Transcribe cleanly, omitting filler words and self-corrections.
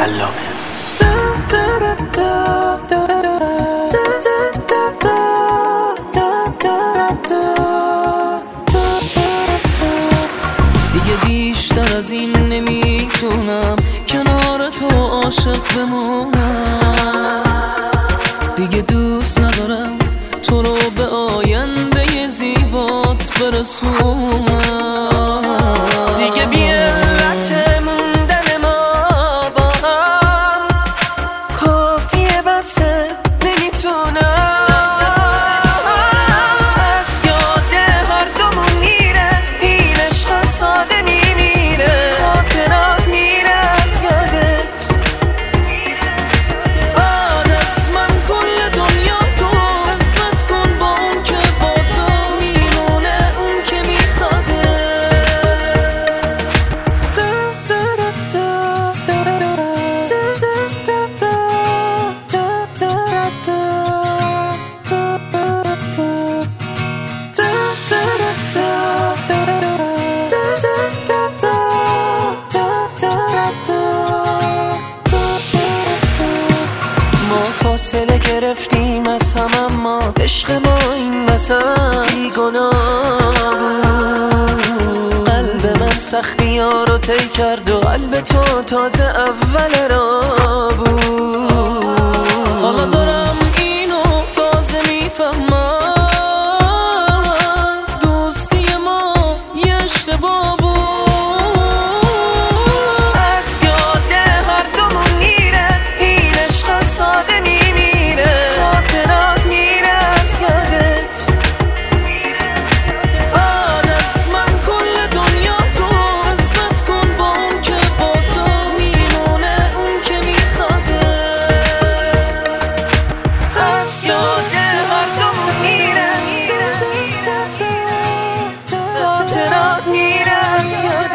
علامه. دیگه بیشتر از این نمیتونم کنار تو عاشق بمونم، دیگه دوست ندارم تو رو به آینده زیبات برسونم. دیگه بی علت موندن ما با هم کافیه، بسه نمیتونم از یاد هر دومون میره این عشق ساده میمیره، خاطرات میره از یادت. بعد از من کل دنیا تو قسمت کن با اون که با تو میمونه، اون که میخواده. فاصله گرفتیم از هم، اما عشق ما این وسط بیگناه بود. قلب من سختی ها رو طی کرد و قلب تو تازه اول راه بود. حالا دارم اینو تازه میفهمم، دوستی ما یه اشتباه بود. از یاد هر دومون میره این عشق ساده میمیره، خاطرات میره از یادت. بعد از من کل دنیا تو قسمت کن با اون که با تو میمونه، اون که میخواده. از یاد هر دومون میره خاطرات میره از یادت.